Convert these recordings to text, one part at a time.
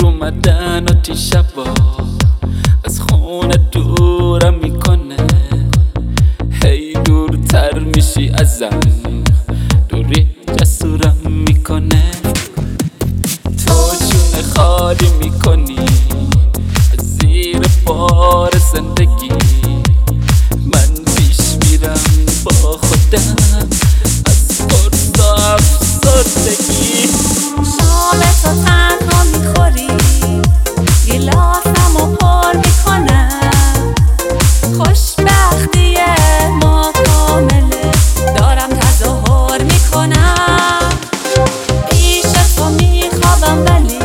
دیر اومدن آتی شبا از خونه دورم میکنه، هی دورتر میشی ازم، دوری جسورم میکنه. تو جون خالی میکنی از زیر بار زندگی، من پیش میرم با خودم از قرص و افسردگی. شام تو تنها میخوری، گلاسم و پر میکنم، خوشبختی ما کامله، دارم تظاهر میکنم. پیش تو میخوابم ولی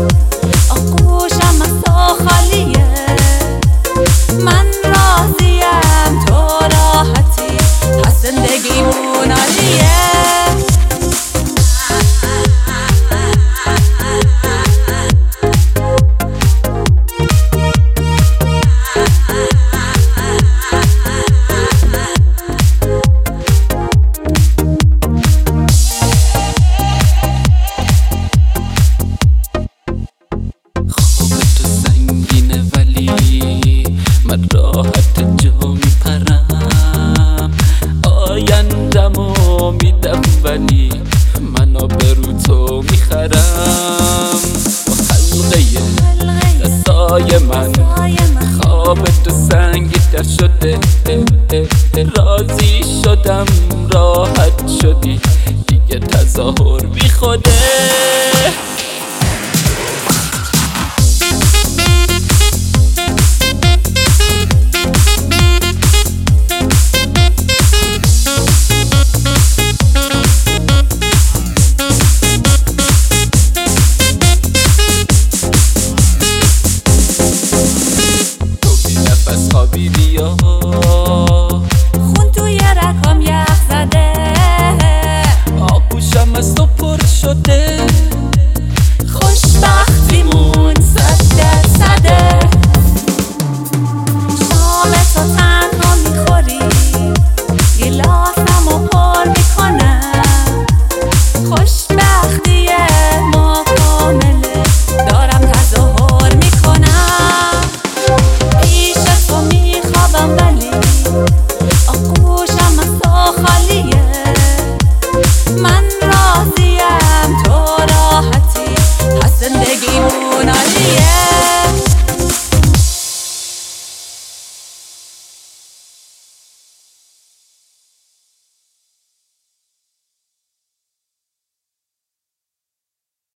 آغوشم از تو خالیه، من راضیم تو راحتی، پس زندگیمون عالیه. من راحت جا میپرم، آیندمو میدم ولی من آبرو تو میخرم. با حلقه دستای من خواب تو سنگی تر شده، راضی شدم راحت شدی دیگه تظاهر